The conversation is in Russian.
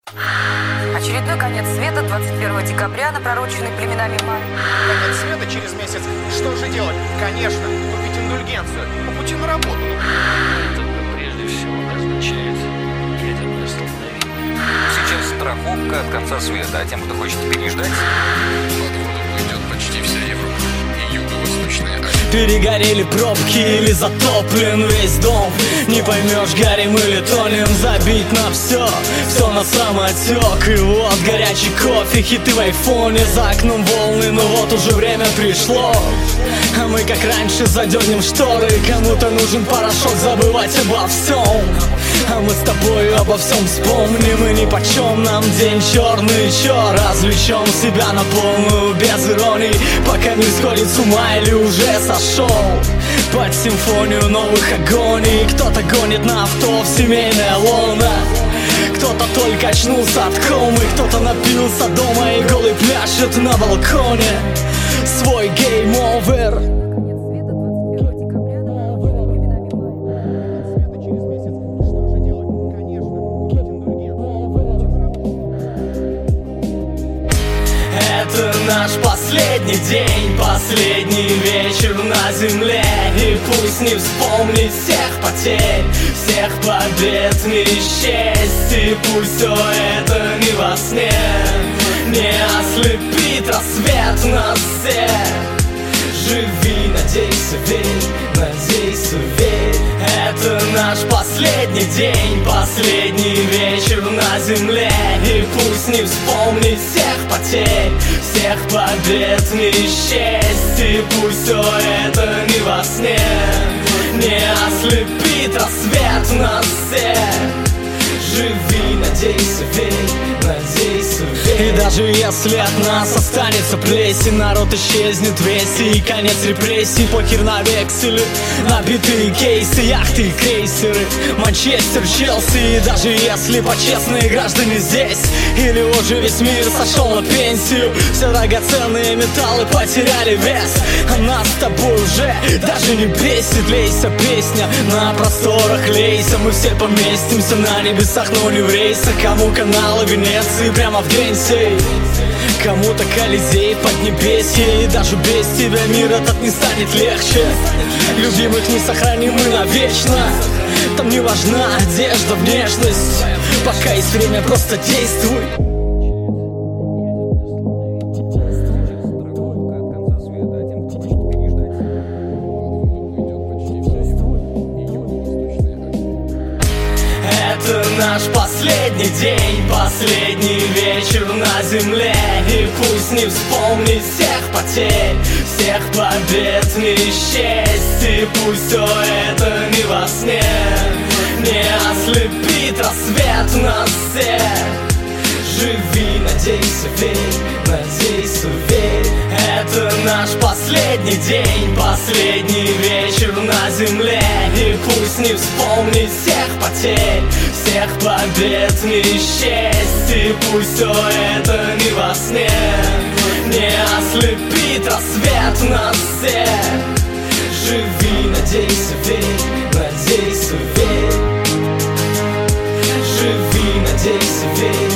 Очередной конец света 21 декабря, напророченный племенами Майя. Конец света через месяц. Что же делать? Конечно, купить индульгенцию. По пути на работу. Это прежде всего означает ядерное столкновение. Сейчас страховка от конца света, а тем, кто хочет переждать... Под воду уйдет почти вся Европа и Юго-Восточная Азия. Перегорели пробки или затоплен весь дом. Не поймешь, горим или тонем. Забить на все, все на самотек. И вот горячий кофе, хиты в айфоне. За окном волны, но вот уже время пришло. А мы как раньше задернем шторы. Кому-то нужен порошок, забывать обо всем. А мы с тобой обо всем вспомним. И нипочем нам день черный. Еще развлечем себя на полную без иронии. Пока мир сходит с ума или уже сошел под симфонию новых агоний. Кто-то гонит на авто в семейное лоно. Кто-то только очнулся от комы. Кто-то напился дома и голый пляшет на балконе. Свой гейм-овер. Это наш последний день, последний вечер на земле. И пусть не вспомнить всех потерь, всех побед не счесть. И пусть все это не во сне, не ослепит рассвет нас всех. Живи, надейся, верь, надейся, верь. Это наш последний день, последний вечер на земле. И пусть не вспомнить всех потерь, всех побед не счесть. И пусть все это не во сне, не ослепит рассвет нас всех. Живи, надейся, верь, надейся, верь. И даже если от нас останется плесень, народ исчезнет весь, и конец репрессий. Покер на векселе, набитые кейсы, яхты и крейсеры, Манчестер, Челси. И даже если почестные граждане здесь, или уже весь мир сошел на пенсию, все драгоценные металлы потеряли вес, а нас с тобой уже даже не бесит. Лейся, песня на просторах лейся. Мы все поместимся на небесах, но не в рейсах. Кому каналы Венеции прямо в день сей, кому-то Колизей в Поднебесье. И даже без тебя мир этот не станет легче. Любимых не сохраним мы навечно. Там не важна одежда, внешность. Пока есть время, просто действуй. Это наш последний день, последний вечер на земле. И пусть не вспомнить всех потерь, всех побед не счесть. И пусть все это не во сне, не ослепит рассвет нас всех. Живи, надейся, верь, надейся, верь. Это наш последний день, последний вечер на земле. И пусть не вспомнить всех потерь, всех побед не счесть. И пусть все это не во сне, не ослепит рассвет нас всех. Живи, надейся, верь, надейся, верь. Живи, надейся, верь.